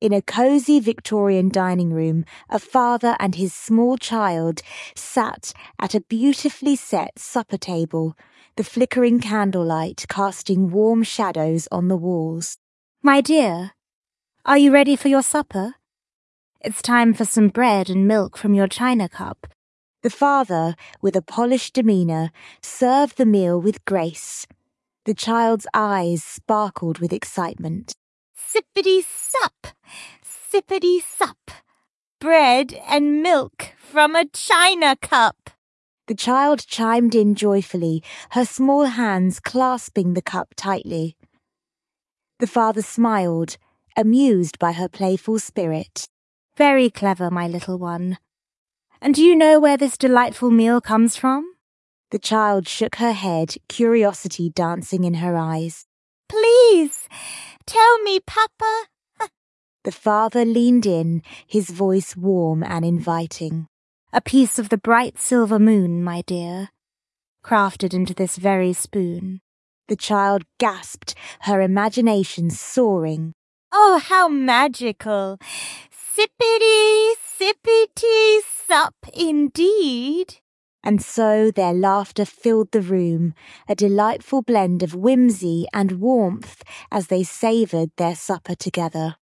In a cosy Victorian dining room, a father and his small child sat at a beautifully set supper table, the flickering candlelight casting warm shadows on the walls. "My dear, are you ready for your supper? It's time for some bread and milk from your china cup." The father, with a polished demeanour, served the meal with grace. The child's eyes sparkled with excitement. "Sippity-sup! Sippity-sup! Bread and milk from a china cup!" The child chimed in joyfully, her small hands clasping the cup tightly. The father smiled, amused by her playful spirit. "Very clever, my little one. And do you know where this delightful meal comes from?" The child shook her head, curiosity dancing in her eyes. "Please, tell me, Papa." The father leaned in, his voice warm and inviting. "A piece of the bright silver moon, my dear, crafted into this very spoon." The child gasped, her imagination soaring. "Oh, how magical! Sippity, sippity, sup, indeed." And so their laughter filled the room, a delightful blend of whimsy and warmth as they savoured their supper together.